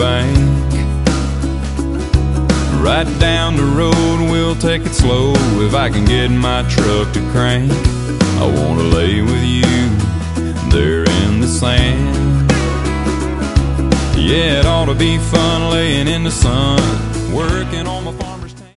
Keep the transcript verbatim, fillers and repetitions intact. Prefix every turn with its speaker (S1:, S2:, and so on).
S1: bank. Right down the road, we'll take it slow if I can get my truck to crank. I wanna lay with you there in the sand. Yeah, it ought to be fun laying in the sun, working on my farm.